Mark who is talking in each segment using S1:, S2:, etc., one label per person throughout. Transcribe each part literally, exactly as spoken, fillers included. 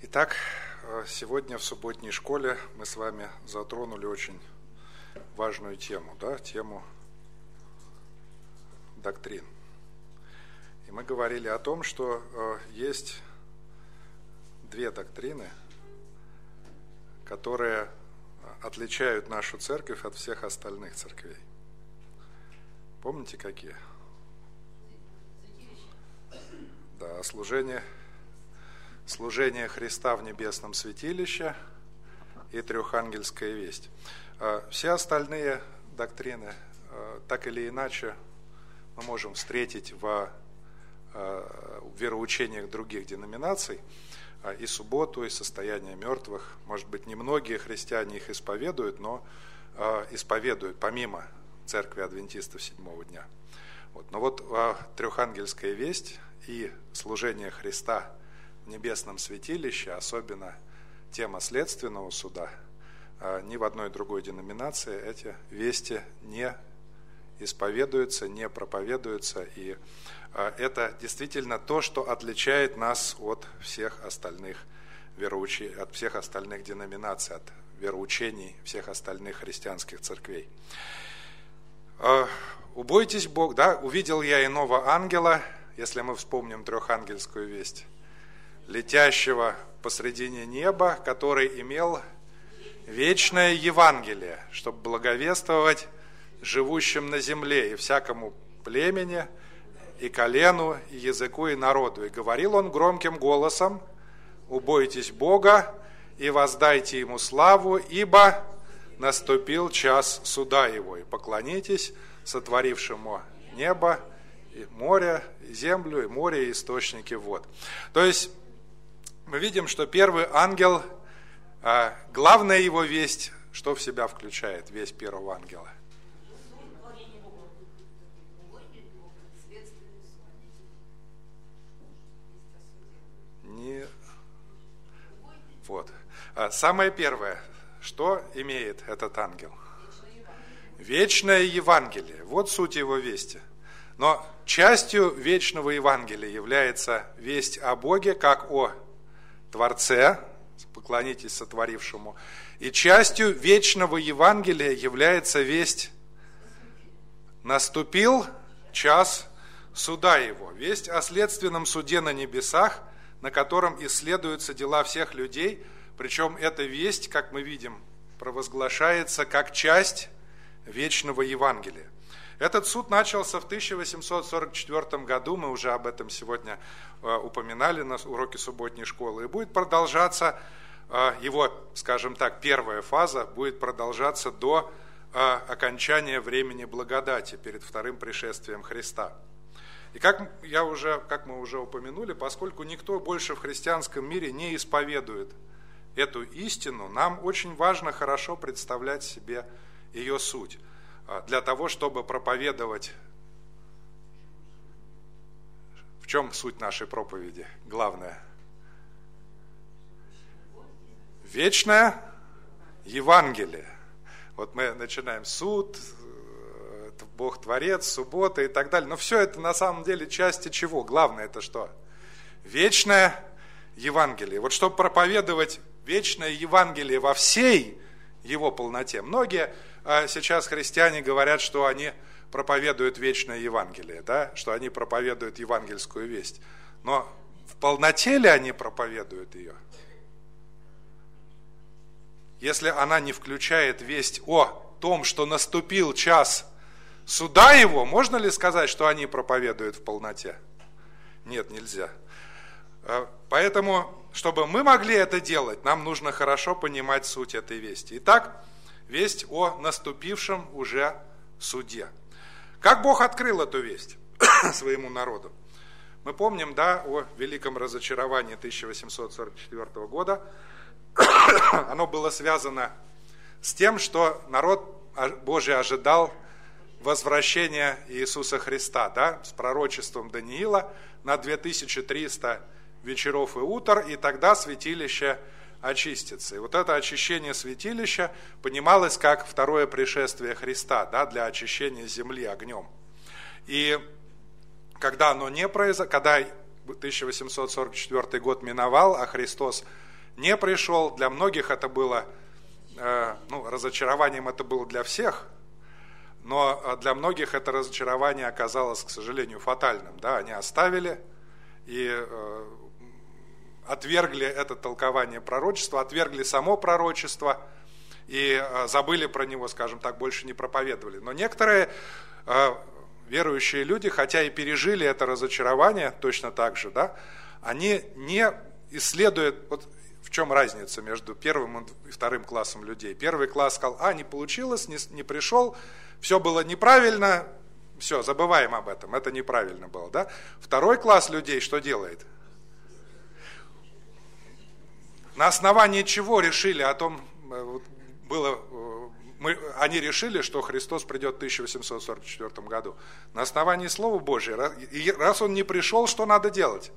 S1: Итак, сегодня в субботней школе мы с вами затронули очень важную тему, да, тему доктрин. И мы говорили о том, что есть две доктрины, которые отличают нашу церковь от всех остальных церквей. Помните, какие? Да, служение, служение Христа в небесном святилище и трехангельская весть. Все остальные доктрины, так или иначе, мы можем встретить в вероучениях других деноминаций, и субботу, и состояние мертвых. Может быть, немногие христиане их исповедуют, но исповедуют помимо церкви адвентистов седьмого дня. Вот. Но вот трехангельская весть и служение Христа в небесном святилище, особенно тема следственного суда, ни в одной другой деноминации эти вести не исповедуются, не проповедуются. И это действительно то, что отличает нас от всех остальных вероучений, от всех остальных деноминаций, от вероучений всех остальных христианских церквей. Убойтесь Бога, да, увидел я иного ангела, если мы вспомним трехангельскую весть, летящего посредине неба, который имел вечное Евангелие, чтобы благовествовать живущим на земле и всякому племени, и колену, и языку, и народу. И говорил он громким голосом: убойтесь Бога и воздайте Ему славу, ибо наступил час суда Его, и поклонитесь сотворившему небо, и море, и землю, и море, и источники вод. То есть мы видим, что первый ангел, главная его весть, что в себя включает весть первого ангела? Не... Вот. Самое первое, что имеет этот ангел? Вечное Евангелие. Вот суть его вести. Но частью вечного Евангелия является весть о Боге, как о Творце, поклонитесь сотворившему. И частью вечного Евангелия является весть: наступил час суда Его. Весть о следственном суде на небесах, на котором исследуются дела всех людей. Причем эта весть, как мы видим, провозглашается как часть вечного Евангелия. Этот суд начался в тысяча восемьсот сорок четвёртом году, мы уже об этом сегодня упоминали на уроке субботней школы, и будет продолжаться, его, скажем так, первая фаза будет продолжаться до окончания времени благодати перед вторым пришествием Христа. И как, я уже, как мы уже упомянули, поскольку никто больше в христианском мире не исповедует эту истину, нам очень важно хорошо представлять себе ее суть, для того, чтобы проповедовать. В чем суть нашей проповеди? Главное. Вечное Евангелие. Вот мы начинаем суд, Бог Творец, суббота и так далее. Но все это на самом деле части чего? Главное это что? Вечное Евангелие. Вот чтобы проповедовать вечное Евангелие во всей его полноте. Многие сейчас христиане говорят, что они проповедуют вечное Евангелие, да? Что они проповедуют евангельскую весть. Но в полноте ли они проповедуют ее? Если она не включает весть о том, что наступил час суда Его, можно ли сказать, что они проповедуют в полноте? Нет, нельзя. Поэтому, чтобы мы могли это делать, нам нужно хорошо понимать суть этой вести. Итак, весть о наступившем уже суде. Как Бог открыл эту весть своему народу? Мы помним, да, о великом разочаровании тысяча восемьсот сорок четвёртого года. Оно было связано с тем, что народ Божий ожидал возвращения Иисуса Христа, да, с пророчеством Даниила на две тысячи триста вечеров и утр, и тогда святилище очистится. И вот это очищение святилища понималось как второе пришествие Христа, да, для очищения земли огнем. И когда оно не произошло, когда тысяча восемьсот сорок четвёртый год миновал, а Христос не пришел. Для многих это было, ну, разочарованием это было для всех, но для многих это разочарование оказалось, к сожалению, фатальным. Да? Они оставили и отвергли это толкование пророчества, отвергли само пророчество и забыли про него, скажем так, больше не проповедовали. Но некоторые верующие люди, хотя и пережили это разочарование точно так же, да, они не исследуют, вот в чем разница между первым и вторым классом людей. Первый класс сказал: а, не получилось, не, не пришел, все было неправильно, все, забываем об этом, это неправильно было. Да? Второй класс людей что делает? На основании чего решили о том, было, мы, они решили, что Христос придет в тысяча восемьсот сорок четвёртом году? На основании Слова Божьего. И раз Он не пришел, что надо делать?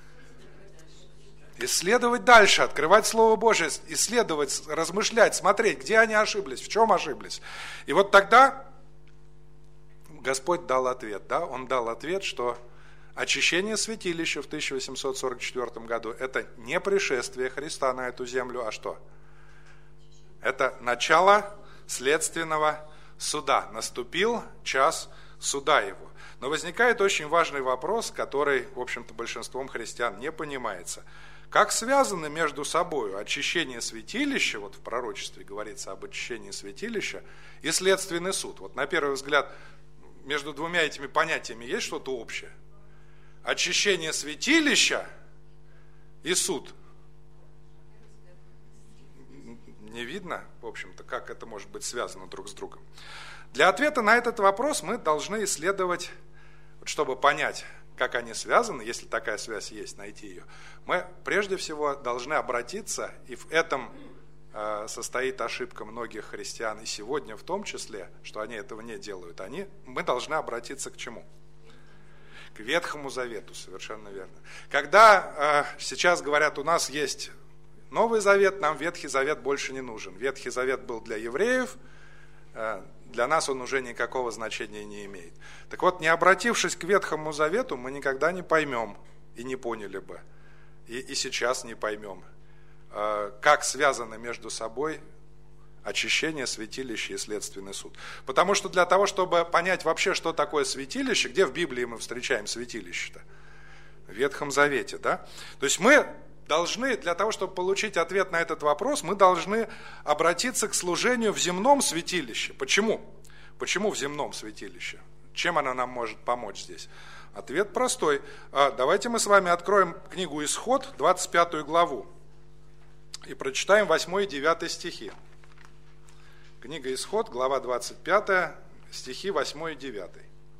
S1: Исследовать дальше, открывать Слово Божие, исследовать, размышлять, смотреть, где они ошиблись, в чем ошиблись. И вот тогда Господь дал ответ. Да? Он дал ответ, что очищение святилища в тысяча восемьсот сорок четвёртом году – это не пришествие Христа на эту землю, а что? Это начало следственного суда. Наступил час суда его. Но возникает очень важный вопрос, который, в общем-то, большинством христиан не понимается. Как связаны между собой очищение святилища, вот в пророчестве говорится об очищении святилища, и следственный суд? Вот на первый взгляд между двумя этими понятиями есть что-то общее? Очищение святилища и суд. Не видно, в общем-то, как это может быть связано друг с другом. Для ответа на этот вопрос мы должны исследовать, чтобы понять, как они связаны, если такая связь есть, найти ее, мы прежде всего должны обратиться, и в этом э, состоит ошибка многих христиан, и сегодня в том числе, что они этого не делают, они, мы должны обратиться к чему? К Ветхому Завету, совершенно верно. Когда э, сейчас говорят, у нас есть Новый Завет, нам Ветхий Завет больше не нужен. Ветхий Завет был для евреев, э, для нас он уже никакого значения не имеет. Так вот, не обратившись к Ветхому Завету, мы никогда не поймем, и не поняли бы, и, и сейчас не поймем, э, как связаны между собой очищение, святилище и следственный суд. Потому что для того, чтобы понять вообще, что такое святилище, где в Библии мы встречаем святилище-то? В Ветхом Завете, да? То есть мы должны, для того, чтобы получить ответ на этот вопрос, мы должны обратиться к служению в земном святилище. Почему? Почему в земном святилище? Чем оно нам может помочь здесь? Ответ простой. Давайте мы с вами откроем книгу Исход, двадцать пятую главу, и прочитаем восьмой и девятый стихи. Книга Исход, глава двадцать пятая, стихи восьмой и девятый.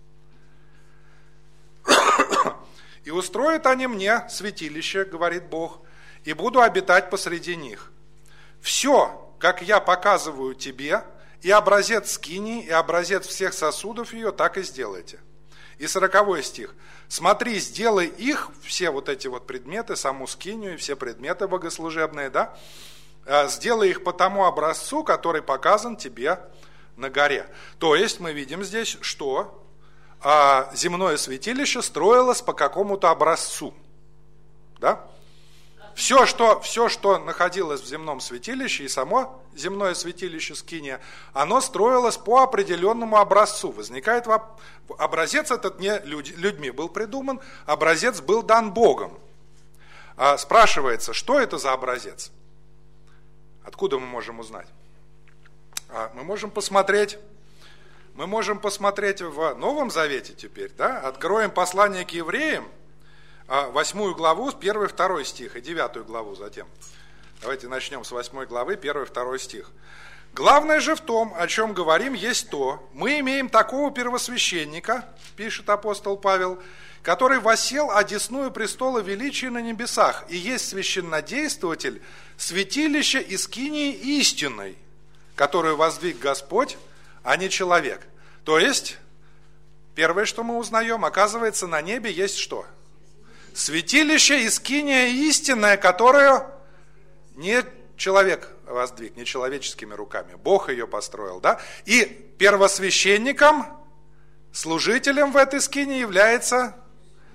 S1: «И устроят они мне святилище, говорит Бог, и буду обитать посреди них. Все, как я показываю тебе, и образец скинии, и образец всех сосудов ее, так и сделайте». И сороковой стих. «Смотри, сделай их, все вот эти вот предметы, саму скинию и все предметы богослужебные, да, сделай их по тому образцу, который показан тебе на горе». То есть мы видим здесь, что а, земное святилище строилось по какому-то образцу. Да? Все, что, все, что находилось в земном святилище, и само земное святилище скиния, оно строилось по определенному образцу. Возникает вопрос, образец этот не людь, людьми был придуман, образец был дан Богом. А, спрашивается, что это за образец? Откуда мы можем узнать? А, мы можем посмотреть, мы можем посмотреть в Новом Завете теперь, да? Откроем послание к евреям, восьмую главу, первый, второй стих, и девятую главу затем. Давайте начнем с восьмой главы, первый, второй стих. «Главное же в том, о чем говорим, есть то, мы имеем такого первосвященника, пишет апостол Павел, который воссел одесную престола величия на небесах, и есть священнодействователь святилища и скинии истинной, которую воздвиг Господь, а не человек». То есть, первое, что мы узнаем, оказывается, на небе есть что? Святилище и скиния истинная, которую не человек воздвиг, не человеческими руками. Бог ее построил, да? И первосвященником, служителем в этой скинии является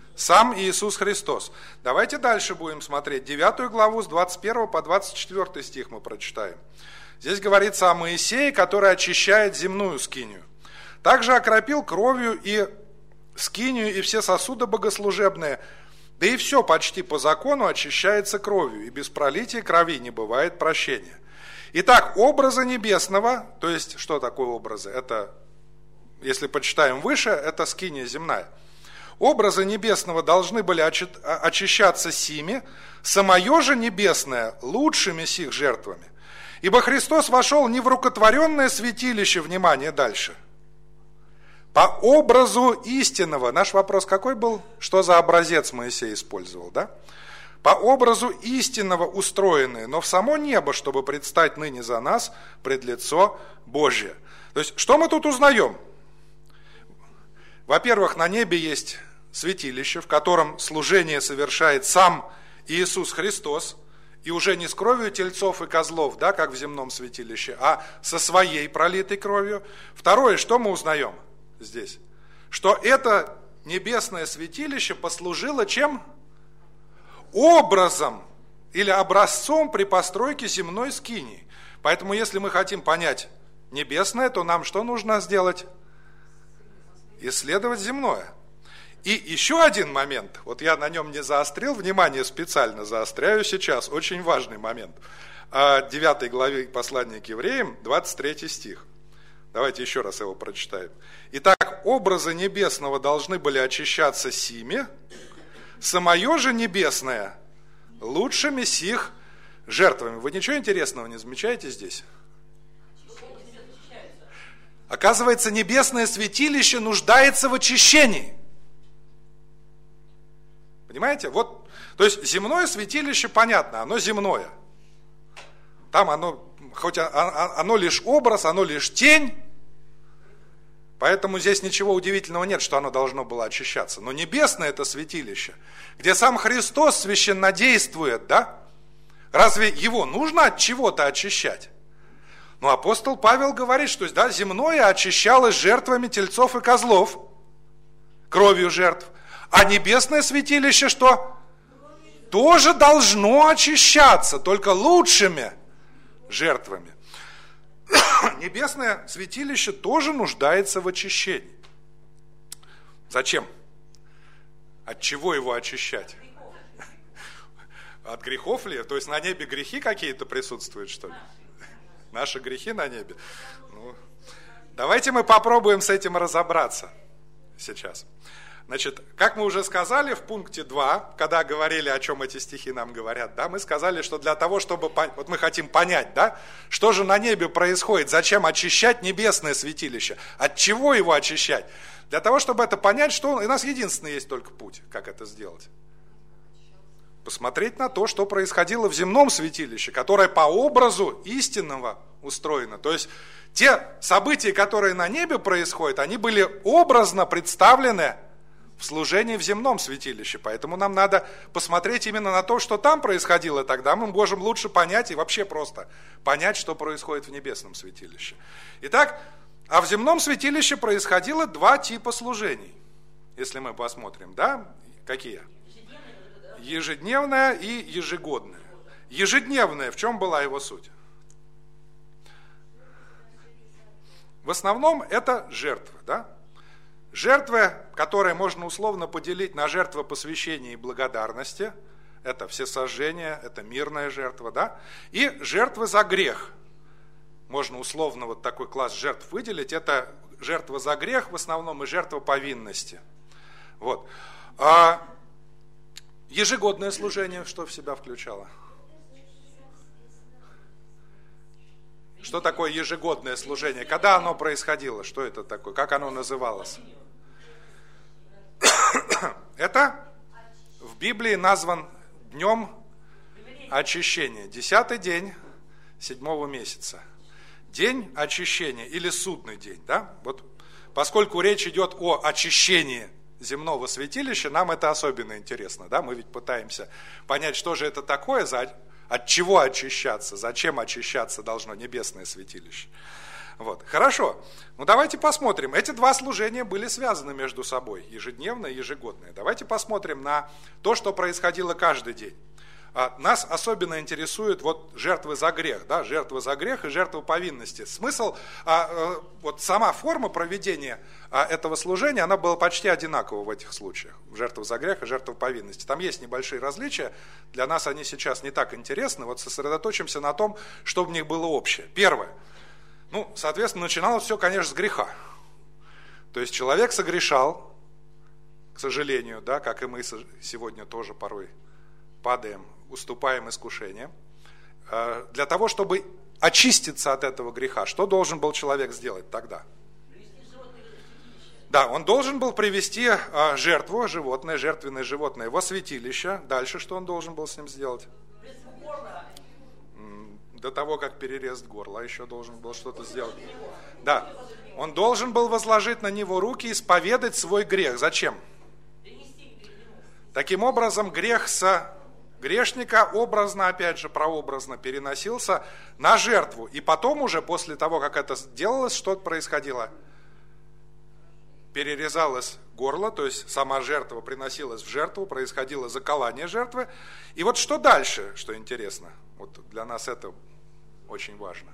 S1: Сам Иисус Христос. Давайте дальше будем смотреть. Девятую главу с двадцать первого по двадцать четвёртый стих мы прочитаем. Здесь говорится о Моисее, который очищает земную скинию. Также окропил кровью и скинию, и все сосуды богослужебные. Да и все почти по закону очищается кровью, и без пролития крови не бывает прощения. Итак, образы небесного, то есть, что такое образы? Это, если почитаем выше, это скиния земная. Образы небесного должны были очищаться сими, самое же небесное лучшими сих жертвами. Ибо Христос вошел не в рукотворенное святилище, внимание, дальше. По образу истинного. Наш вопрос какой был? Что за образец Моисей использовал, да? По образу истинного устроенные, но в само небо, чтобы предстать ныне за нас пред лицо Божие. То есть, что мы тут узнаем? Во-первых, на небе есть святилище, в котором служение совершает сам Иисус Христос, и уже не с кровью тельцов и козлов, да, как в земном святилище, а со своей пролитой кровью. Второе, что мы узнаем здесь? Что это небесное святилище послужило чем? Образом или образцом при постройке земной скинии. Поэтому, если мы хотим понять небесное, то нам что нужно сделать? Исследовать земное. И еще один момент, вот я на нем не заострил внимание, специально заостряю сейчас, очень важный момент. девятой главе послания к евреям, двадцать третий стих. Давайте еще раз его прочитаем. Итак, образы небесного должны были очищаться сими, самое же небесное лучшими сих жертвами. Вы ничего интересного не замечаете здесь? Оказывается, небесное святилище нуждается в очищении. Понимаете? Вот, то есть земное святилище, понятно, оно земное. Там оно, хоть оно лишь образ, оно лишь тень. Поэтому здесь ничего удивительного нет, что оно должно было очищаться. Но небесное это святилище, где сам Христос священнодействует, да? Разве его нужно от чего-то очищать? Но апостол Павел говорит, что да, земное очищалось жертвами тельцов и козлов, кровью жертв. А небесное святилище что? Тоже должно очищаться, только лучшими жертвами. Небесное святилище тоже нуждается в очищении. Зачем? От чего его очищать? От грехов ли? То есть на небе грехи какие-то присутствуют, что ли? Наши грехи на небе? Ну, давайте мы попробуем с этим разобраться сейчас. Значит, как мы уже сказали в пункте два, когда говорили, о чем эти стихи нам говорят, да, мы сказали, что для того, чтобы, вот мы хотим понять, да, что же на небе происходит, зачем очищать небесное святилище, от чего его очищать? Для того, чтобы это понять, что у нас единственный есть только путь, как это сделать. Посмотреть на то, что происходило в земном святилище, которое по образу истинного устроено. То есть те события, которые на небе происходят, они были образно представлены в служении в земном святилище. Поэтому нам надо посмотреть именно на то, что там происходило, тогда мы можем лучше понять и вообще просто понять, что происходит в небесном святилище. Итак, а в земном святилище происходило два типа служений. Если мы посмотрим, да, какие? Ежедневное и ежегодное. Ежедневное, в чем была его суть? В основном это жертвы, да? Жертвы, которые можно условно поделить на жертвы посвящения и благодарности, это всесожжение, это мирная жертва, да? И жертвы за грех. Можно условно вот такой класс жертв выделить, это жертва за грех в основном и жертва повинности. Вот. А ежегодное служение что в себя включало? Что такое ежегодное служение? Когда оно происходило? Что это такое? Как оно называлось? Это в Библии назван днем очищения. Десятый день седьмого месяца. День очищения или судный день. Да? Вот, поскольку речь идет о очищении земного святилища, нам это особенно интересно. Да? Мы ведь пытаемся понять, что же это такое, за, от чего очищаться, зачем очищаться должно небесное святилище. Вот. Хорошо. Ну давайте посмотрим. Эти два служения были связаны между собой, ежедневное и ежегодное. Давайте посмотрим на то, что происходило каждый день. Нас особенно интересуют вот жертвы за грех, да, жертвы за грех и жертвы повинности. Смысл, вот сама форма проведения этого служения, она была почти одинакова в этих случаях. Жертва за грех и жертва повинности. Там есть небольшие различия, для нас они сейчас не так интересны. Вот сосредоточимся на том, что в них было общее. Первое. Ну, соответственно, начиналось все, конечно, с греха. То есть человек согрешал, к сожалению, да, как и мы сегодня тоже порой падаем, уступаем искушениям. Для того, чтобы очиститься от этого греха, что должен был человек сделать тогда? Да, он должен был привести жертву, животное, жертвенное животное во святилище. Дальше что он должен был с ним сделать? До того, как перерезать горло, еще должен был что-то сделать. Да, он должен был возложить на него руки и исповедать свой грех. Зачем? Таким образом, грех с грешника образно, опять же, прообразно переносился на жертву. И потом уже, после того, как это делалось, что происходило? Перерезалось горло, то есть сама жертва приносилась в жертву, происходило заколание жертвы. И вот что дальше, что интересно, вот для нас это очень важно.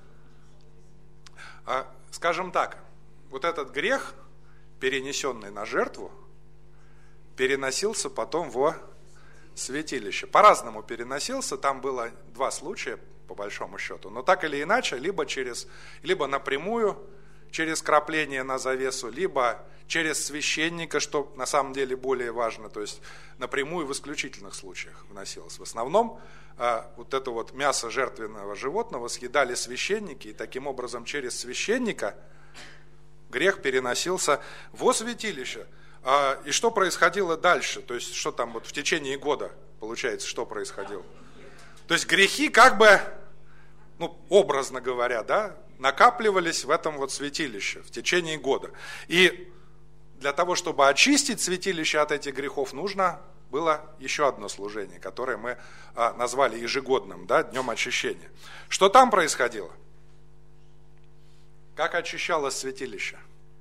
S1: Скажем так, вот этот грех, перенесенный на жертву, переносился потом во святилище. По-разному переносился, там было два случая, по большому счету, но так или иначе, либо, через, либо напрямую, через крапление на завесу, либо через священника, что на самом деле более важно, то есть напрямую в исключительных случаях вносилось. В основном вот это вот мясо жертвенного животного съедали священники, и таким образом через священника грех переносился во святилище. И что происходило дальше? То есть, что там вот в течение года, получается, что происходило? То есть, грехи как бы, ну, образно говоря, да, накапливались в этом вот святилище в течение года. И для того, чтобы очистить святилище от этих грехов, нужно было еще одно служение, которое мы назвали ежегодным, да, днем очищения. Что там происходило? Как очищалось святилище?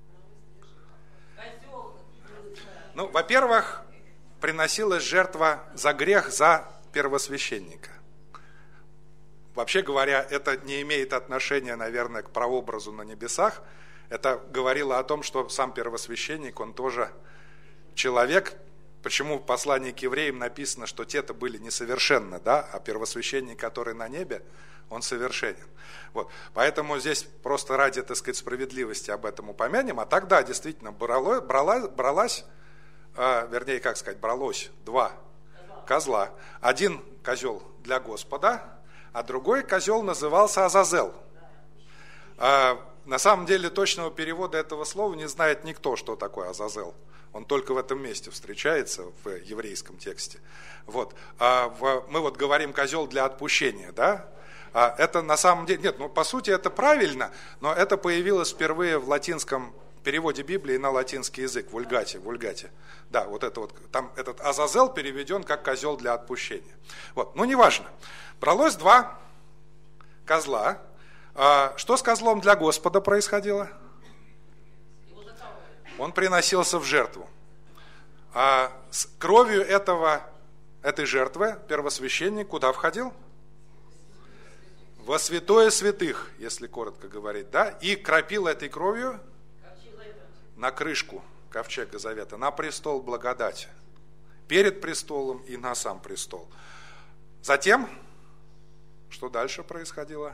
S1: Ну, во-первых, приносилась жертва за грех за первосвященника. Вообще говоря, это не имеет отношения, наверное, к прообразу на небесах. Это говорило о том, что сам первосвященник, он тоже человек. Почему в послании к евреям написано, что те-то были несовершенны, да, а первосвященник, который на небе, он совершенен. Вот. Поэтому здесь просто ради, так сказать, справедливости об этом упомянем. А тогда действительно брало, брала, бралась, э, вернее, как сказать, бралось два козла. Один козел для Господа, а другой козел назывался Азазел. Э, на самом деле точного перевода этого слова не знает никто, что такое Азазел. Он только в этом месте встречается в еврейском тексте. Вот. А в, мы вот говорим козел для отпущения, да? А это на самом деле, нет, ну по сути это правильно, но это появилось впервые в латинском переводе Библии на латинский язык, в вульгате, в вульгате. Да, вот это вот, там этот Азазел переведен как козел для отпущения. Вот, ну неважно. Бралось два козла. А что с козлом для Господа происходило? Он приносился в жертву. А с кровью этого, этой жертвы первосвященник куда входил? Во святое святых, если коротко говорить, да, и кропил этой кровью на крышку ковчега завета, на престол благодати, перед престолом и на сам престол. Затем, что дальше происходило?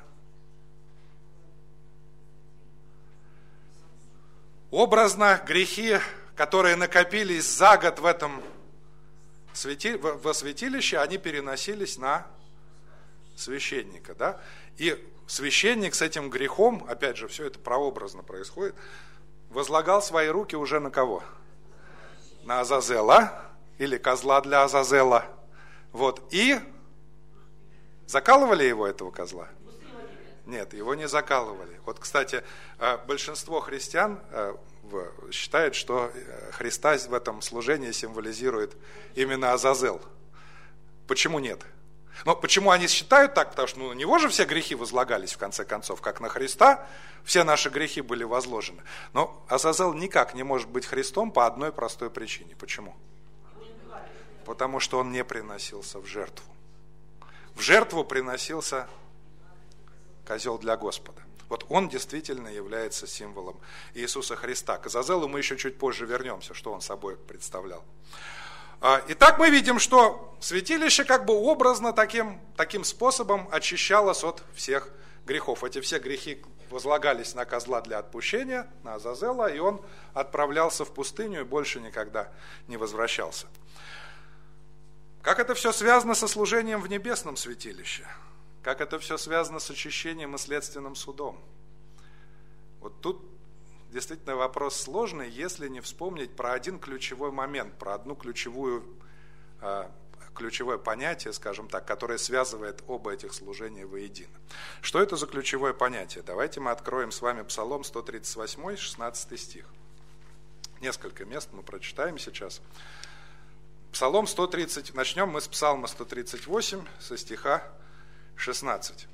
S1: Образно грехи, которые накопились за год в этом свети... во святилище, они переносились на священника, да? И священник с этим грехом, опять же, все это прообразно происходит, возлагал свои руки уже на кого? На Азазела, или козла для Азазела. Вот, и закалывали его, этого козла? Нет, его не закалывали. Вот, кстати, большинство христиан считает, что Христа в этом служении символизирует именно Азазел. Почему нет? Но почему они считают так? Потому что ну, на него же все грехи возлагались, в конце концов, как на Христа, все наши грехи были возложены. Но Азазел никак не может быть Христом по одной простой причине. Почему? Потому что он не приносился в жертву. В жертву приносился козел для Господа. Вот он действительно является символом Иисуса Христа. К Азазелу мы еще чуть позже вернемся, что он собой представлял. Итак, мы видим, что святилище как бы образно таким, таким способом очищалось от всех грехов. Эти все грехи возлагались на козла для отпущения, на Азазела, и он отправлялся в пустыню и больше никогда не возвращался. Как это все связано со служением в небесном святилище? Как это все связано с очищением и следственным судом? Вот тут действительно вопрос сложный, если не вспомнить про один ключевой момент, про одну ключевую, э, ключевое понятие, скажем так, которое связывает оба этих служения воедино. Что это за ключевое понятие? Давайте мы откроем с вами Псалом сто тридцать восемь, шестнадцатый стих. Несколько мест мы прочитаем сейчас. Псалом сто тридцать, начнем мы с Псалма сто тридцать восемь, со стиха шестнадцать.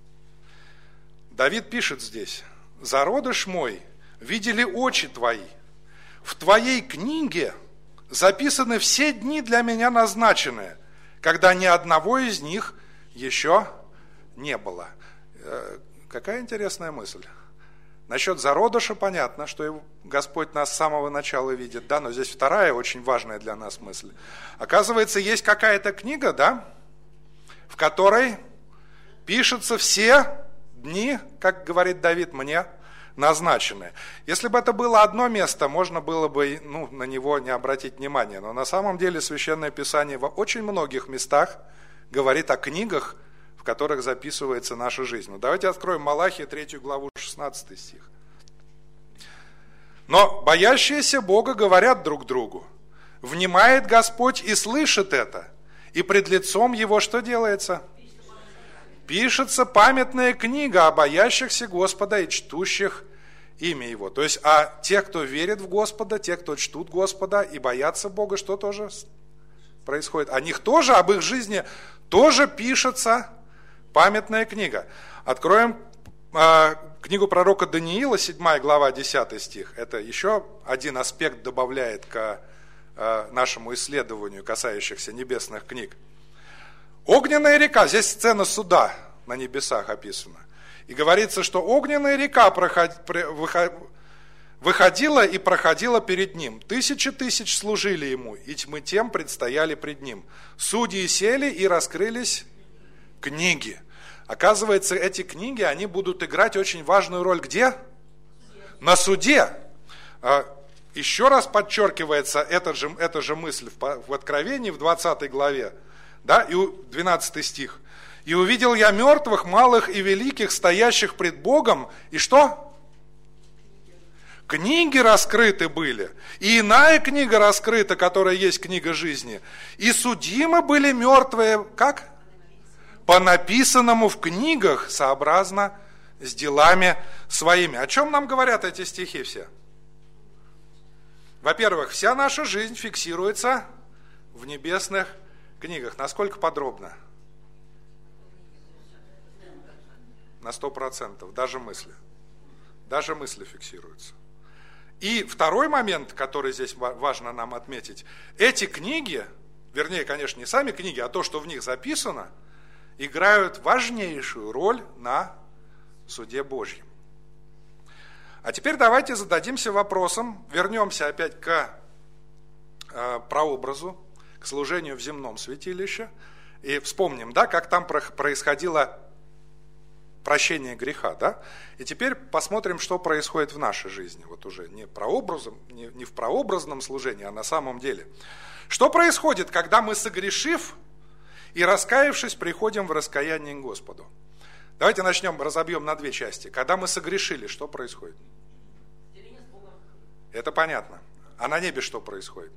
S1: Давид пишет здесь: «Зародыш мой, видели очи твои, в твоей книге записаны все дни для меня назначенные, когда ни одного из них еще не было». Какая интересная мысль. Насчет зародыша понятно, что Господь нас с самого начала видит, да, но здесь вторая очень важная для нас мысль. Оказывается, есть какая-то книга, да, в которой пишутся все дни, как говорит Давид, мне назначенные. Если бы это было одно место, можно было бы ну, на него не обратить внимания. Но на самом деле Священное Писание в очень многих местах говорит о книгах, в которых записывается наша жизнь. Ну, давайте откроем Малахия, третью главу, шестнадцатый стих. «Но боящиеся Бога говорят друг другу: внимает Господь и слышит это, и пред лицом Его что делается? Пишется памятная книга о боящихся Господа и чтущих имя Его». То есть, а те, кто верит в Господа, те, кто чтут Господа и боятся Бога, что тоже происходит? О них тоже, об их жизни тоже пишется памятная книга. Откроем э, книгу пророка Даниила, седьмая глава, десятый стих. Это еще один аспект добавляет к э, нашему исследованию, касающихся небесных книг. Огненная река, здесь сцена суда на небесах описана. И говорится, что огненная река выходила и проходила перед ним. Тысячи тысяч служили ему, и тьмы тем предстояли пред ним. Судьи сели и раскрылись книги. Оказывается, эти книги, они будут играть очень важную роль где? На суде. Еще раз подчеркивается эта же, эта же мысль в Откровении, в двадцатой главе, да, и двенадцатый стих. «И увидел я мертвых, малых и великих, стоящих пред Богом». И что? Книги раскрыты были. И иная книга раскрыта, которая есть книга жизни. И судимы были мертвые, как? По написанному в книгах, сообразно с делами своими. О чем нам говорят эти стихи все? Во-первых, вся наша жизнь фиксируется в небесных книгах. Насколько подробно? На сто процентов. Даже мысли. Даже мысли фиксируются. И второй момент, который здесь важно нам отметить. Эти книги, вернее, конечно, не сами книги, а то, что в них записано, играют важнейшую роль на суде Божьем. А теперь давайте зададимся вопросом, вернемся опять к э, прообразу, к служению в земном святилище, и вспомним, да, как там происходило прощение греха, да? И теперь посмотрим, что происходит в нашей жизни, вот уже не, прообразом, не, не в прообразном служении, а на самом деле. Что происходит, когда мы, согрешив и раскаявшись, приходим в раскаяние к Господу? Давайте начнем, разобьем на две части. Когда мы согрешили, что происходит? Это понятно. А на небе что происходит?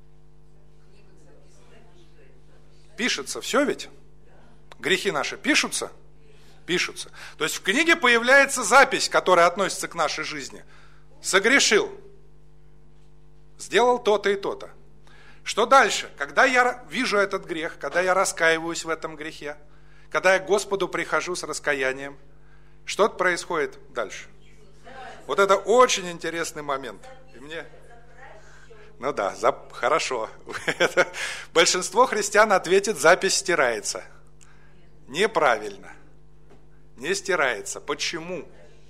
S1: Пишется все ведь? Грехи наши пишутся? Пишутся. То есть в книге появляется запись, которая относится к нашей жизни. Согрешил. Сделал то-то и то-то. Что дальше? Когда я вижу этот грех, когда я раскаиваюсь в этом грехе, когда я к Господу прихожу с раскаянием, что происходит дальше? Вот это очень интересный момент. И мне... Ну да, за... хорошо. Большинство христиан ответит, запись стирается. Неправильно. Не стирается. Почему?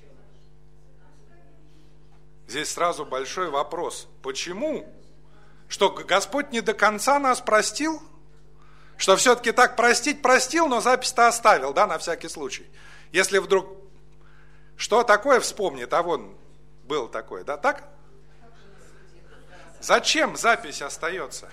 S1: Здесь сразу большой вопрос. Почему? Что Господь не до конца нас простил? Что все-таки так простить простил, но запись-то оставил, да, на всякий случай. Если вдруг что такое вспомнит, а вон был такой, да, так? Зачем запись остается?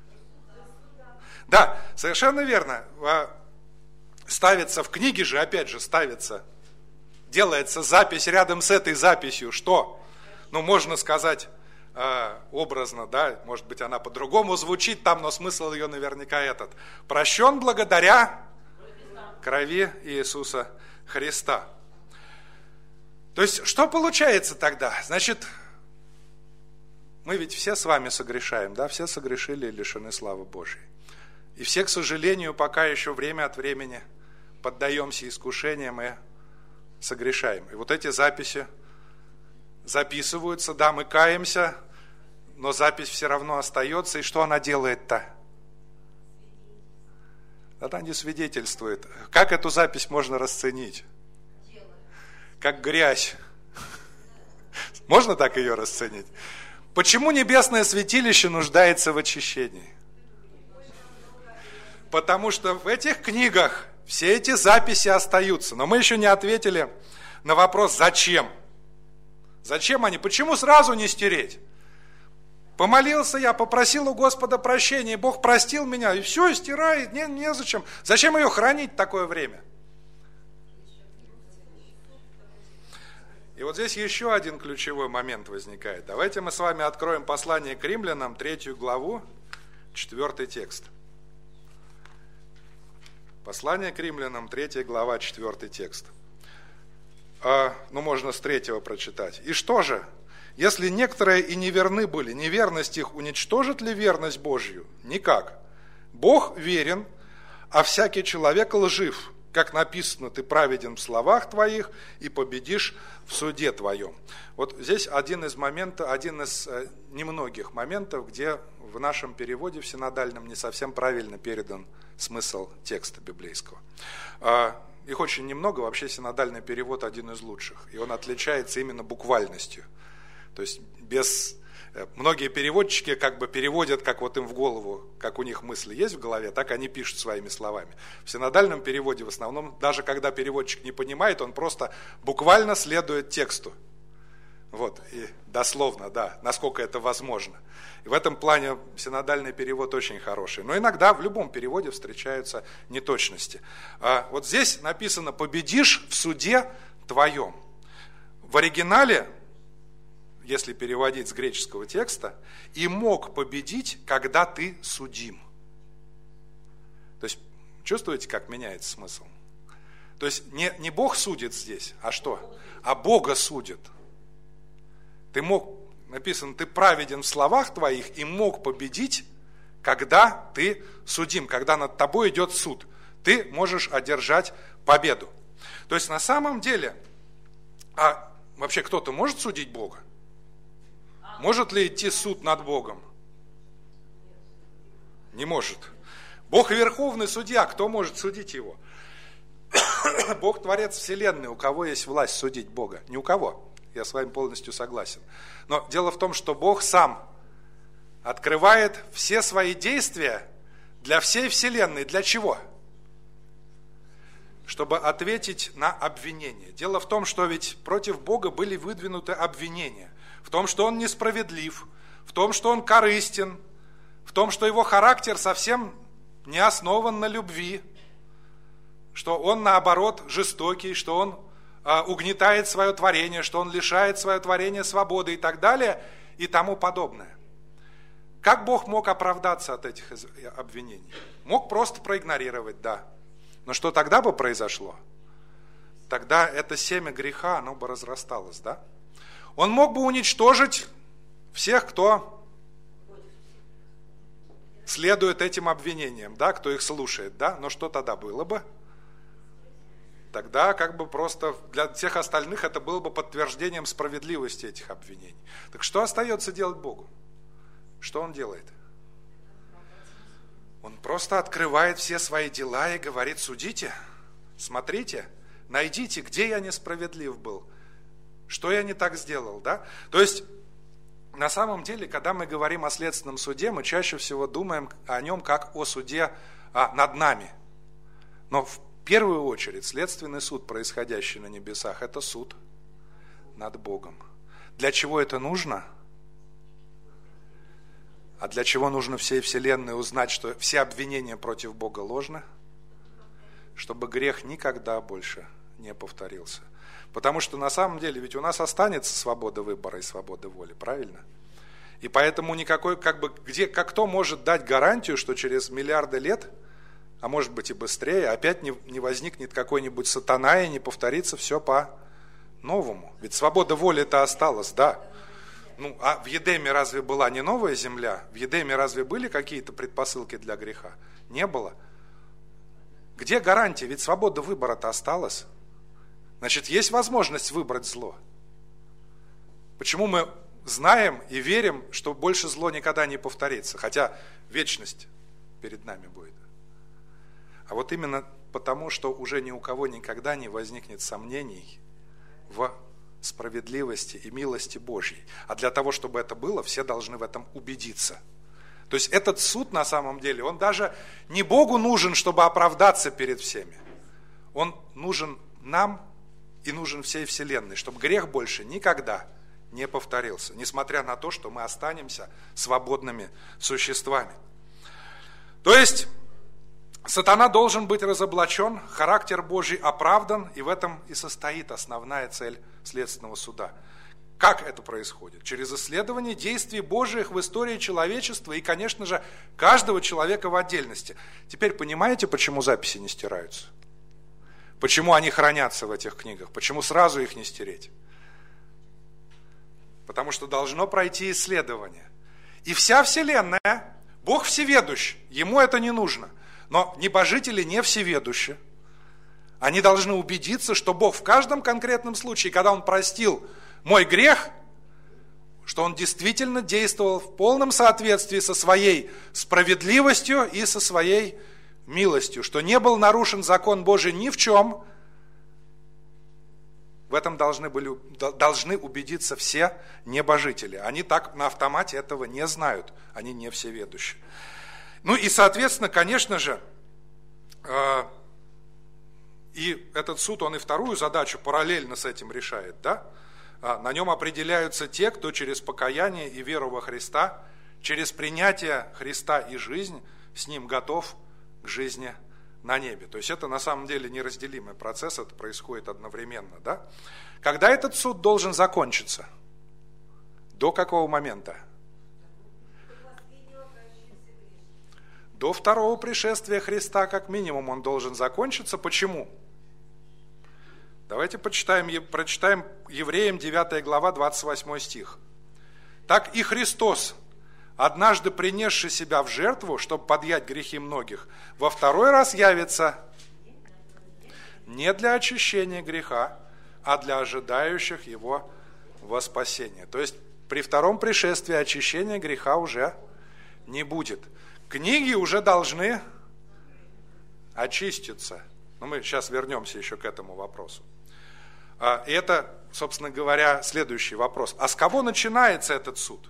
S1: Да, совершенно верно. Ставится в книге же, опять же, ставится, делается запись рядом с этой записью, что? Ну, можно сказать э, образно, да, может быть, она по-другому звучит там, но смысл ее наверняка этот. Прощен благодаря крови Иисуса Христа. То есть, что получается тогда? Значит, мы ведь все с вами согрешаем, да, все согрешили и лишены славы Божьей. И все, к сожалению, пока еще время от времени поддаемся искушениям и согрешаем. И вот эти записи записываются, да, мы каемся, но запись все равно остается. И что она делает-то? Она не свидетельствует. Как эту запись можно расценить? Как грязь. Можно так ее расценить? Почему небесное святилище нуждается в очищении? Потому что в этих книгах все эти записи остаются. Но мы еще не ответили на вопрос, зачем? Зачем они? Почему сразу не стереть? Помолился я, попросил у Господа прощения, и Бог простил меня, и все, и стирает, не, незачем. Зачем ее хранить такое время? И вот здесь еще один ключевой момент возникает. Давайте мы с вами откроем послание к Римлянам, третью главу, четвертый текст. Послание к Римлянам, третья глава, четвертый текст. А, ну, можно с третьего прочитать. «И что же, если некоторые и неверны были, неверность их уничтожит ли верность Божью? Никак. Бог верен, а всякий человек лжив. Как написано, ты праведен в словах твоих и победишь в суде твоем». Вот здесь один из моментов, один из э, немногих моментов, где в нашем переводе, в синодальном, не совсем правильно передан смысл текста библейского. Э, их очень немного, вообще синодальный перевод один из лучших, и он отличается именно буквальностью. То есть без... Многие переводчики как бы переводят, как вот им в голову, как у них мысли есть в голове, так они пишут своими словами. В синодальном переводе в основном, даже когда переводчик не понимает, он просто буквально следует тексту. Вот, и дословно, да, насколько это возможно. И в этом плане синодальный перевод очень хороший. Но иногда в любом переводе встречаются неточности. А вот здесь написано «победишь в суде твоем». В оригинале, если переводить с греческого текста, «и мог победить, когда ты судим». То есть, чувствуете, как меняется смысл? То есть, не, не Бог судит здесь, а что? А Бога судит. Ты мог, написано, ты праведен в словах твоих и мог победить, когда ты судим, когда над тобой идет суд. Ты можешь одержать победу. То есть, на самом деле, а вообще кто-то может судить Бога? Может ли идти суд над Богом? Не может. Бог верховный судья, кто может судить его? Бог творец вселенной, у кого есть власть судить Бога? Ни у кого. Я с вами полностью согласен. Но дело в том, что Бог сам открывает все свои действия для всей вселенной. Для чего? Чтобы ответить на обвинение. Дело в том, что ведь против Бога были выдвинуты обвинения. В том, что Он несправедлив, в том, что Он корыстен, в том, что Его характер совсем не основан на любви, что Он, наоборот, жестокий, что Он а, угнетает свое творение, что Он лишает свое творение свободы и так далее, и тому подобное. Как Бог мог оправдаться от этих обвинений? Мог просто проигнорировать, да. Но что тогда бы произошло? Тогда это семя греха, оно бы разрасталось, да? Он мог бы уничтожить всех, кто следуют этим обвинениям, да, кто их слушает, да, но что тогда было бы? Тогда как бы просто для всех остальных это было бы подтверждением справедливости этих обвинений. Так что остается делать Богу? Что Он делает? Он просто открывает все свои дела и говорит: судите, смотрите, найдите, где я несправедлив был, что я не так сделал, да? То есть, на самом деле, когда мы говорим о следственном суде, мы чаще всего думаем о нем как о суде а, над нами. Но в первую очередь следственный суд, происходящий на небесах, это суд над Богом. Для чего это нужно? А для чего нужно всей вселенной узнать, что все обвинения против Бога ложны? Чтобы грех никогда больше не повторился. Потому что на самом деле ведь у нас останется свобода выбора и свобода воли, правильно? И поэтому никакой, как бы, где, как кто может дать гарантию, что через миллиарды лет, а может быть и быстрее, опять не, не возникнет какой-нибудь сатана и не повторится все по-новому. Ведь свобода воли-то осталась, да. Ну, а в Едеме разве была не новая земля? В Едеме разве были какие-то предпосылки для греха? Не было. Где гарантия? Ведь свобода выбора-то осталась. Значит, есть возможность выбрать зло. Почему мы знаем и верим, что больше зло никогда не повторится, хотя вечность перед нами будет? А вот именно потому, что уже ни у кого никогда не возникнет сомнений в справедливости и милости Божьей. А для того, чтобы это было, все должны в этом убедиться. То есть этот суд на самом деле, он даже не Богу нужен, чтобы оправдаться перед всеми. Он нужен нам и нужен всей вселенной, чтобы грех больше никогда не повторился, несмотря на то, что мы останемся свободными существами. То есть сатана должен быть разоблачен, характер Божий оправдан, и в этом и состоит основная цель следственного суда. Как это происходит? Через исследование действий Божьих в истории человечества и, конечно же, каждого человека в отдельности. Теперь понимаете, почему записи не стираются? Почему они хранятся в этих книгах? Почему сразу их не стереть? Потому что должно пройти исследование. И вся вселенная, Бог всеведущ, ему это не нужно. Но небожители не всеведущи. Они должны убедиться, что Бог в каждом конкретном случае, когда Он простил мой грех, что Он действительно действовал в полном соответствии со своей справедливостью и со своей милостью, что не был нарушен закон Божий ни в чем. В этом должны, были, должны убедиться все небожители. Они так на автомате этого не знают, они не всеведущи. Ну и, соответственно, конечно же, э, и этот суд, он и вторую задачу параллельно с этим решает, да? А, на нем определяются те, кто через покаяние и веру во Христа, через принятие Христа и жизнь с Ним готов к жизни на небе. То есть это на самом деле неразделимый процесс, это происходит одновременно, да? Когда этот суд должен закончиться? До какого момента? До второго пришествия Христа, как минимум, он должен закончиться. Почему? Давайте почитаем, прочитаем Евреям девятая глава, двадцать восьмой стих. «Так и Христос, однажды принесший себя в жертву, чтобы подъять грехи многих, во второй раз явится не для очищения греха, а для ожидающих его во спасение». То есть при втором пришествии очищения греха уже не будет. Книги уже должны очиститься. Но мы сейчас вернемся еще к этому вопросу. И это, собственно говоря, следующий вопрос. А с кого начинается этот суд?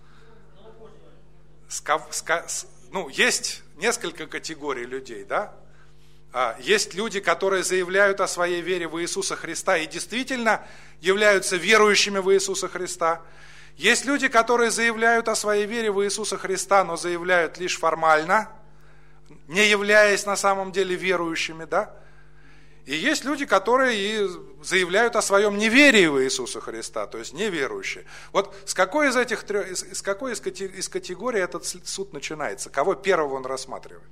S1: С кого, с, ну, есть несколько категорий людей, да? Есть люди, которые заявляют о своей вере в Иисуса Христа и действительно являются верующими в Иисуса Христа. Есть люди, которые заявляют о своей вере в Иисуса Христа, но заявляют лишь формально, не являясь на самом деле верующими, да? И есть люди, которые и заявляют о своем неверии в Иисуса Христа, то есть неверующие. Вот с какой из этих трех, с какой из категорий этот суд начинается? Кого первого он рассматривает?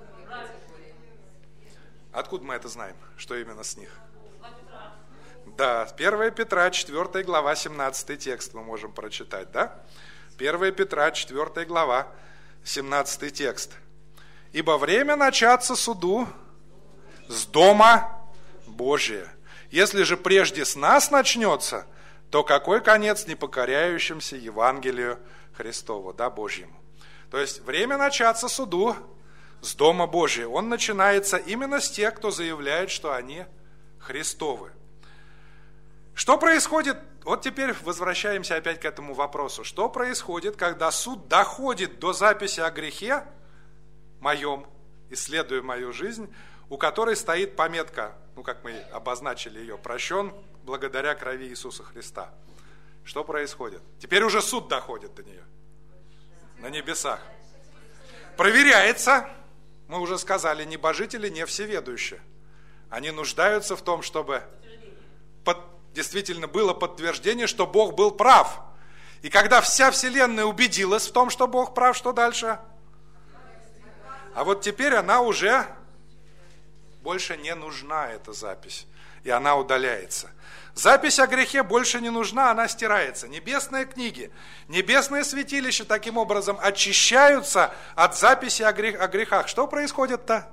S1: Откуда мы это знаем, что именно с них? Да, первое Петра, четвёртая глава, семнадцатый текст мы можем прочитать, да? первое Петра, четвёртая глава, семнадцатый текст. «Ибо время начаться суду с дома Божия. Если же прежде с нас начнется, то какой конец непокоряющимся Евангелию Христову, да, Божьему». То есть время начаться суду с дома Божия. Он начинается именно с тех, кто заявляет, что они Христовы. Что происходит? Вот теперь возвращаемся опять к этому вопросу. Что происходит, когда суд доходит до записи о грехе моем, исследуя мою жизнь, у которой стоит пометка, ну как мы обозначили ее, прощен благодаря крови Иисуса Христа. Что происходит? Теперь уже суд доходит до нее. На небесах. Проверяется, мы уже сказали, небожители не всеведущие. Они нуждаются в том, чтобы под, действительно было подтверждение, что Бог был прав. И когда вся вселенная убедилась в том, что Бог прав, что дальше? А вот теперь она уже больше не нужна, эта запись. И она удаляется. Запись о грехе больше не нужна, она стирается. Небесные книги, небесные святилища таким образом очищаются от записи о, грех, о грехах. Что происходит-то?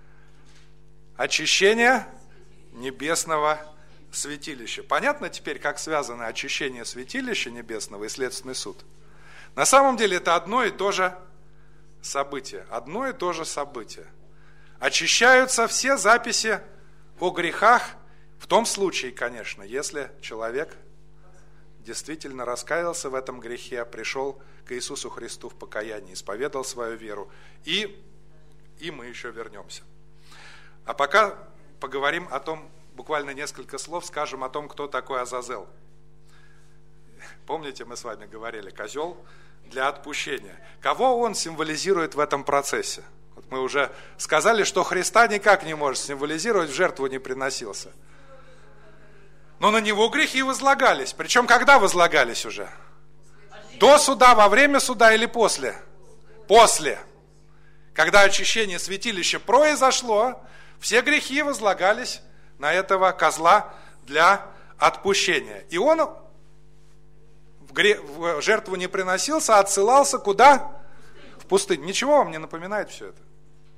S1: Очищение небесного святилища. Понятно теперь, как связано очищение святилища небесного и следственный суд? На самом деле это одно и то же событие. Одно и то же событие. Очищаются все записи о грехах, в том случае, конечно, если человек действительно раскаялся в этом грехе, пришел к Иисусу Христу в покаянии, исповедал свою веру, и, и мы еще вернемся. А пока поговорим о том, буквально несколько слов скажем о том, кто такой Азазел. Помните, мы с вами говорили, козел для отпущения. Кого он символизирует в этом процессе? Вот мы уже сказали, что Христа никак не может символизировать, в жертву не приносился. Но на него грехи возлагались. Причем когда возлагались уже? До суда, во время суда или после? После. Когда очищение святилища произошло, все грехи возлагались на этого козла для отпущения. И он в, гре... в жертву не приносился, а отсылался куда? В пустыню. Ничего вам не напоминает все это?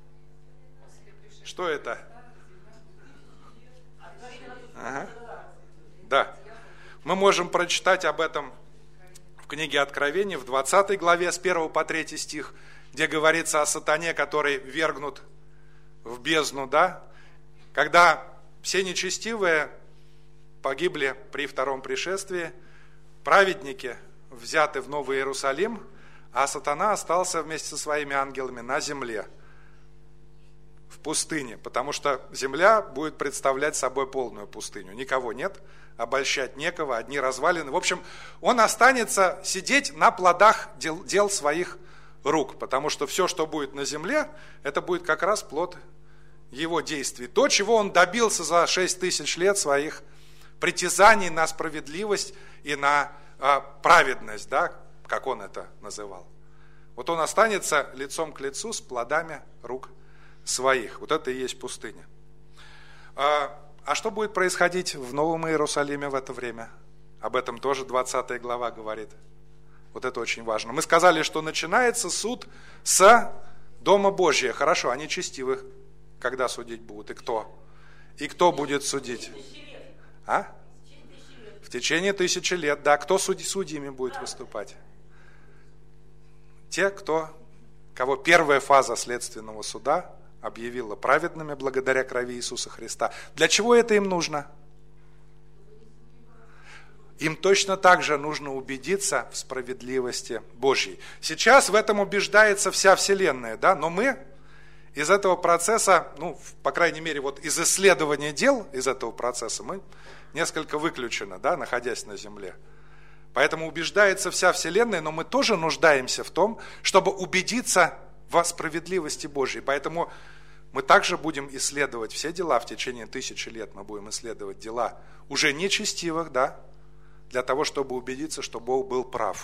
S1: Что это? Ага. Да. Мы можем прочитать об этом в книге Откровения, в двадцатой главе, с первого по третий стих, где говорится о сатане, который вергнут в бездну, да? Когда все нечестивые погибли при втором пришествии, праведники взяты в Новый Иерусалим, а сатана остался вместе со своими ангелами на земле, в пустыне, потому что земля будет представлять собой полную пустыню. Никого нет, обольщать некого, одни развалины. В общем, он останется сидеть на плодах дел, дел своих рук, потому что все, что будет на земле, это будет как раз плод его действий. То, чего он добился за шесть тысяч лет своих притязаний на справедливость и на а, праведность, да, как он это называл. Вот он останется лицом к лицу с плодами рук своих. Вот это и есть пустыня. А, а что будет происходить в Новом Иерусалиме в это время? Об этом тоже двадцатая глава говорит. Вот это очень важно. Мы сказали, что начинается суд с Дома Божия. Хорошо, они честивых когда судить будут? И кто? И кто будет судить? А? В течение тысячи лет. Да, кто суд, судьями будет выступать? Те, кто, кого первая фаза следственного суда объявила праведными благодаря крови Иисуса Христа. Для чего это им нужно? Им точно так же нужно убедиться в справедливости Божьей. Сейчас в этом убеждается вся вселенная, да? Но мы из этого процесса, ну, по крайней мере, вот из исследования дел из этого процесса мы несколько выключены, да, находясь на земле. Поэтому убеждается вся вселенная, но мы тоже нуждаемся в том, чтобы убедиться в справедливости Божьей. Поэтому мы также будем исследовать все дела в течение тысячи лет. Мы будем исследовать дела уже нечестивых, да, для того, чтобы убедиться, что Бог был прав.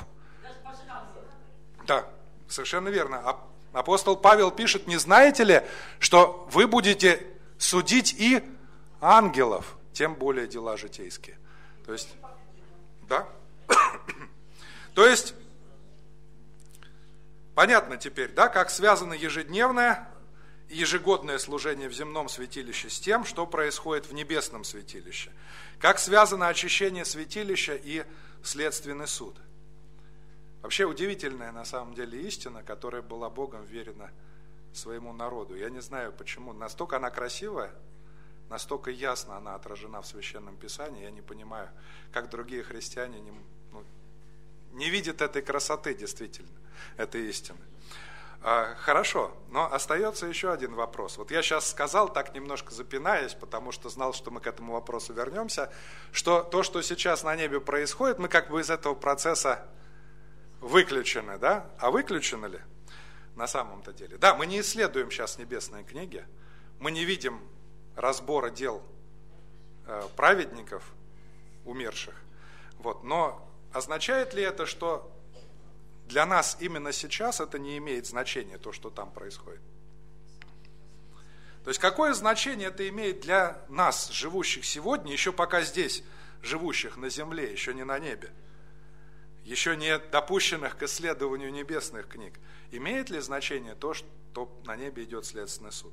S1: Да, совершенно верно. Апостол Павел пишет: не знаете ли, что вы будете судить и ангелов, тем более дела житейские. То есть, да. То есть, Понятно теперь, да, как связано ежедневное и ежегодное служение в земном святилище с тем, что происходит в небесном святилище. Как связано очищение святилища и следственный суд. Вообще удивительная на самом деле истина, которая была Богом верена своему народу. Я не знаю почему, настолько она красивая, настолько ясно она отражена в Священном Писании, я не понимаю, как другие христиане не, ну, не видят этой красоты действительно, этой истины. А, хорошо, но остается еще один вопрос. Вот я сейчас сказал, так немножко запинаясь, потому что знал, что мы к этому вопросу вернемся, что то, что сейчас на небе происходит, мы как бы из этого процесса выключены, да? А выключены ли на самом-то деле? Да, мы не исследуем сейчас небесные книги, мы не видим разбора дел э, праведников, умерших. Вот. Но означает ли это, что для нас именно сейчас это не имеет значения, то, что там происходит? То есть какое значение это имеет для нас, живущих сегодня, еще пока здесь, живущих на земле, еще не на небе, еще не допущенных к исследованию небесных книг? Имеет ли значение то, что на небе идет следственный суд?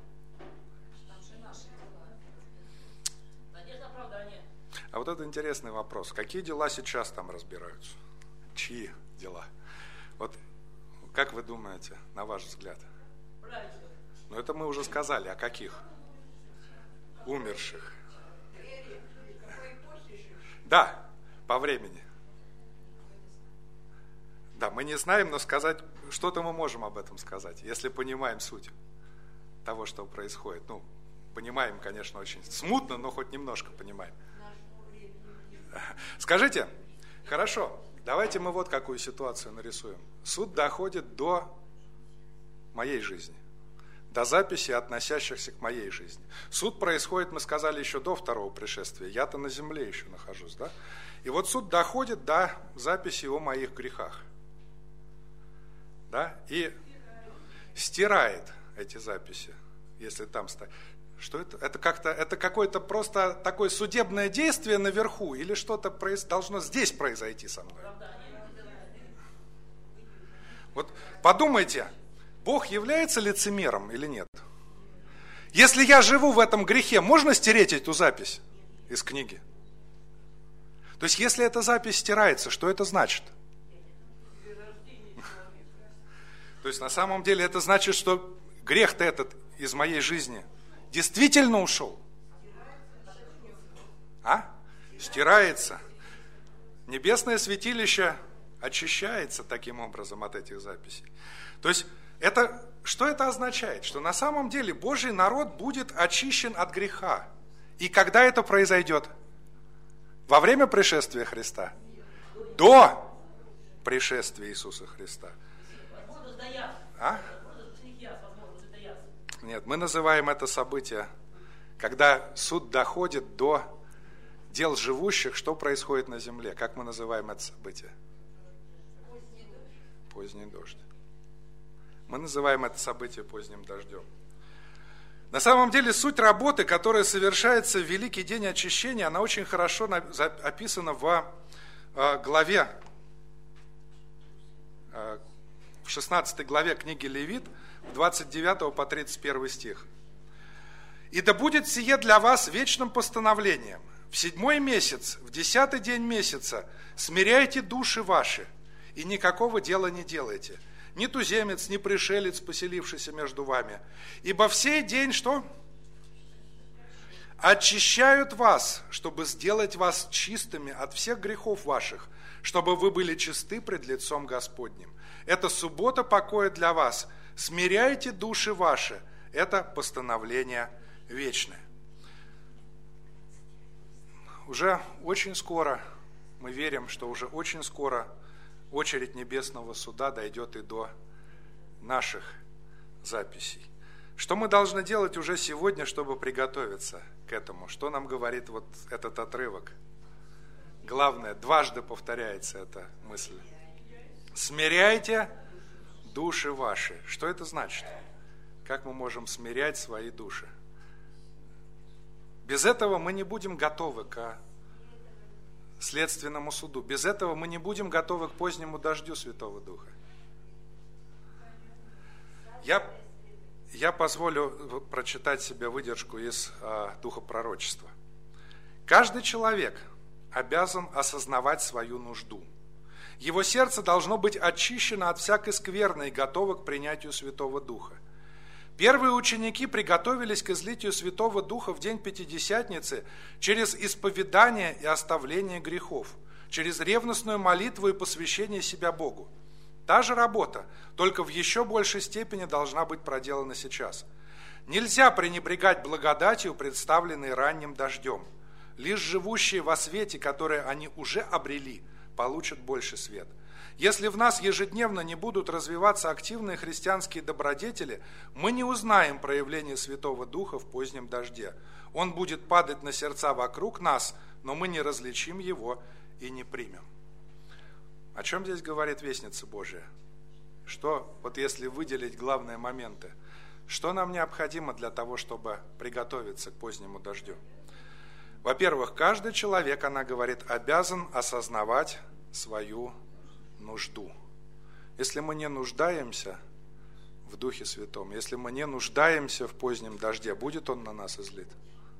S1: А вот это интересный вопрос. Какие дела сейчас там разбираются? Чьи дела? Вот как вы думаете, на ваш взгляд? Ну это мы уже сказали, а каких? Умерших. Да, по времени. Да, мы не знаем, но сказать, что-то мы можем об этом сказать, если понимаем суть того, что происходит. Ну, понимаем, конечно, очень смутно, но хоть немножко понимаем. Скажите, хорошо, давайте мы вот какую ситуацию нарисуем. Суд доходит до моей жизни, до записей, относящихся к моей жизни. Суд происходит, мы сказали, еще до второго пришествия. Я-то на земле еще нахожусь, да? И вот суд доходит до записи о моих грехах. Да? И стирает эти записи, если там стоит. Что это? Это как-то, это какое-то просто такое судебное действие наверху, или что-то произ... должно здесь произойти со мной? Вот подумайте, Бог является лицемером или нет? Если я живу в этом грехе, можно стереть эту запись из книги? То есть, если эта запись стирается, что это значит? То есть, на самом деле, это значит, что грех-то этот из моей жизни действительно ушел? А? Стирается. Небесное святилище очищается таким образом от этих записей. То есть, это, что это означает? Что на самом деле Божий народ будет очищен от греха. И когда это произойдет? Во время пришествия Христа? До пришествия Иисуса Христа? А? Нет, мы называем это событие, когда суд доходит до дел живущих, что происходит на земле. Как мы называем это событие? Поздний дождь. Поздний дождь. Мы называем это событие поздним дождем. На самом деле суть работы, которая совершается в Великий день очищения, она очень хорошо описана в главе, в шестнадцатой главе книги Левит, двадцать девятый по тридцать первый стих. «И да будет сие для вас вечным постановлением. В седьмой месяц, в десятый день месяца смиряйте души ваши, и никакого дела не делайте. Ни туземец, ни пришелец, поселившийся между вами. Ибо в сей день что? Очищают вас, чтобы сделать вас чистыми от всех грехов ваших, чтобы вы были чисты пред лицом Господним. Это суббота покоя для вас. Смиряйте души ваши. Это постановление вечное». Уже очень скоро, мы верим, что уже очень скоро очередь небесного суда дойдет и до наших записей. Что мы должны делать уже сегодня, чтобы приготовиться к этому? Что нам говорит вот этот отрывок? Главное, дважды повторяется эта мысль. Смиряйте души ваши. Что это значит? Как мы можем смирять свои души? Без этого мы не будем готовы к следственному суду. Без этого мы не будем готовы к позднему дождю Святого Духа. Я, я позволю прочитать себе выдержку из э, Духа пророчества. Каждый человек обязан осознавать свою нужду. Его сердце должно быть очищено от всякой скверны и готово к принятию Святого Духа. Первые ученики приготовились к излитию Святого Духа в день Пятидесятницы через исповедание и оставление грехов, через ревностную молитву и посвящение себя Богу. Та же работа, только в еще большей степени должна быть проделана сейчас. Нельзя пренебрегать благодатью, представленной ранним дождем. Лишь живущие во свете, который они уже обрели, получат больше свет. Если в нас ежедневно не будут развиваться активные христианские добродетели, мы не узнаем проявление Святого Духа в позднем дожде. Он будет падать на сердца вокруг нас, но мы не различим его и не примем. О чем здесь говорит Вестница Божия? Что, вот если выделить главные моменты, что нам необходимо для того, чтобы приготовиться к позднему дождю? Во-первых, каждый человек, она говорит, обязан осознавать свою нужду. Если мы не нуждаемся в Духе Святом, если мы не нуждаемся в позднем дожде, будет он на нас излит?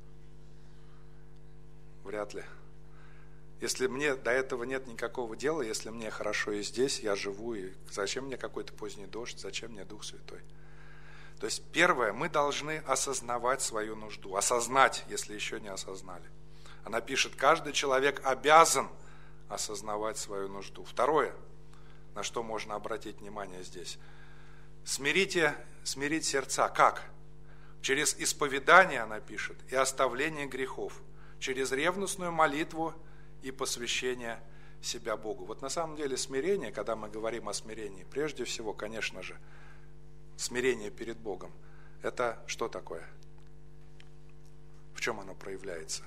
S1: Вряд ли. Если мне до этого нет никакого дела, если мне хорошо и здесь, я живу, и зачем мне какой-то поздний дождь, зачем мне Дух Святой? То есть первое, мы должны осознавать свою нужду, осознать, если еще не осознали. Она пишет, каждый человек обязан осознавать свою нужду. Второе, на что можно обратить внимание здесь. Смирите, смирить сердца. Как? Через исповедание, она пишет, и оставление грехов. Через ревностную молитву и посвящение себя Богу. Вот на самом деле смирение, когда мы говорим о смирении, прежде всего, конечно же, смирение перед Богом. Это что такое? В чем оно проявляется?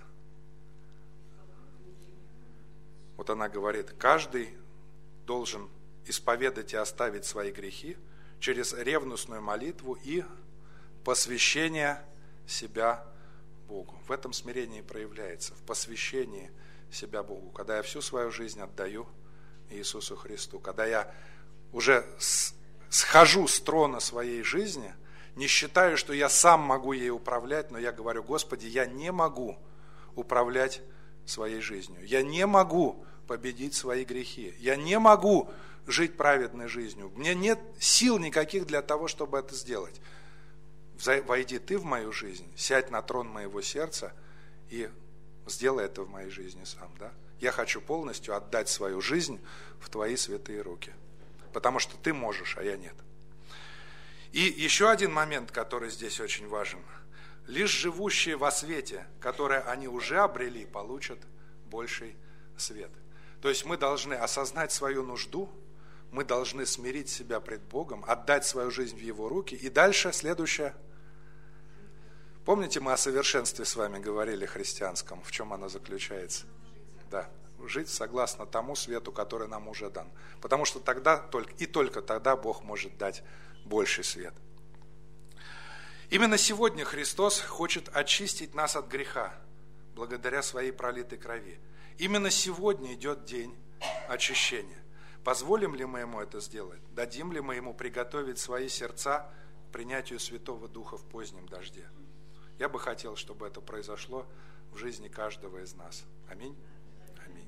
S1: Вот она говорит, каждый должен исповедать и оставить свои грехи через ревностную молитву и посвящение себя Богу. В этом смирении проявляется, в посвящении себя Богу, когда я всю свою жизнь отдаю Иисусу Христу, когда я уже схожу с трона своей жизни, не считаю, что я сам могу ей управлять, но я говорю, Господи, я не могу управлять своей жизнью, я не могу победить свои грехи, я не могу жить праведной жизнью, у меня нет сил никаких для того, чтобы это сделать. Войди ты в мою жизнь, сядь на трон моего сердца и сделай это в моей жизни сам, да? Я хочу полностью отдать свою жизнь в твои святые руки, потому что ты можешь, а я нет. И еще один момент, который здесь очень важен. Лишь живущие во свете, которое они уже обрели, получат больший свет. То есть мы должны осознать свою нужду, мы должны смирить себя пред Богом, отдать свою жизнь в Его руки. И дальше следующее. Помните, мы о совершенстве с вами говорили христианском, в чем оно заключается? Да, жить согласно тому свету, который нам уже дан. Потому что тогда только, и только тогда Бог может дать больший свет. Именно сегодня Христос хочет очистить нас от греха, благодаря своей пролитой крови. Именно сегодня идет день очищения. Позволим ли мы Ему это сделать? Дадим ли мы Ему приготовить свои сердца к принятию Святого Духа в позднем дожде? Я бы хотел, чтобы это произошло в жизни каждого из нас. Аминь. Аминь.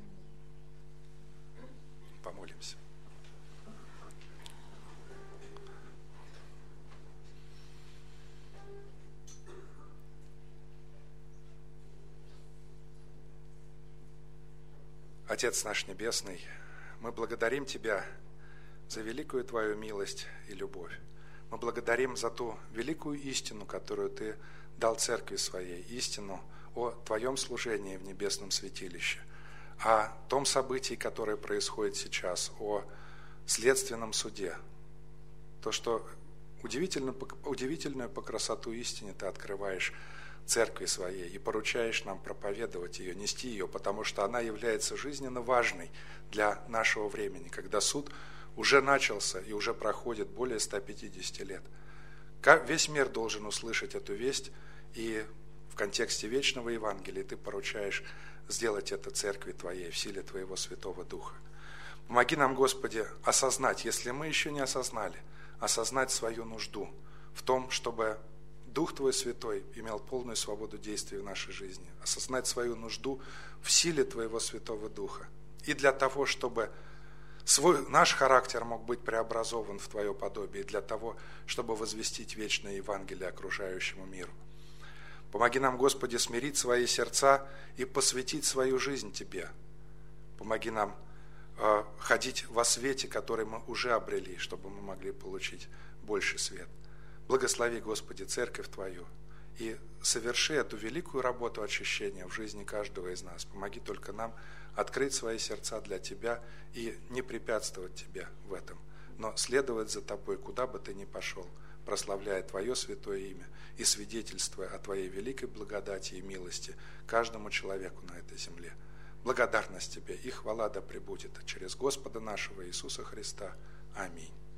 S1: Помолимся. Отец наш Небесный, мы благодарим Тебя за великую Твою милость и любовь. Мы благодарим за ту великую истину, которую Ты дал Церкви Своей, истину о Твоем служении в небесном святилище, о том событии, которое происходит сейчас, о следственном суде. То, что удивительно, удивительную по красоту истине Ты открываешь Церкви Своей и поручаешь нам проповедовать ее, нести ее, потому что она является жизненно важной для нашего времени, когда суд уже начался и уже проходит более ста пятидесяти лет. Весь мир должен услышать эту весть, и в контексте вечного Евангелия Ты поручаешь сделать это Церкви Твоей в силе Твоего Святого Духа. Помоги нам, Господи, осознать, если мы еще не осознали, осознать свою нужду в том, чтобы Дух Твой Святой имел полную свободу действий в нашей жизни, осознать свою нужду в силе Твоего Святого Духа. И для того, чтобы свой, наш характер мог быть преобразован в Твое подобие, для того, чтобы возвестить вечное Евангелие окружающему миру. Помоги нам, Господи, смирить свои сердца и посвятить свою жизнь Тебе. Помоги нам э, ходить во свете, который мы уже обрели, чтобы мы могли получить больший свет. Благослови, Господи, церковь Твою и соверши эту великую работу очищения в жизни каждого из нас. Помоги только нам открыть свои сердца для Тебя и не препятствовать Тебе в этом, но следовать за Тобой, куда бы Ты ни пошел, прославляя Твое святое имя и свидетельствуя о Твоей великой благодати и милости каждому человеку на этой земле. Благодарность Тебе и хвала да пребудет через Господа нашего Иисуса Христа. Аминь.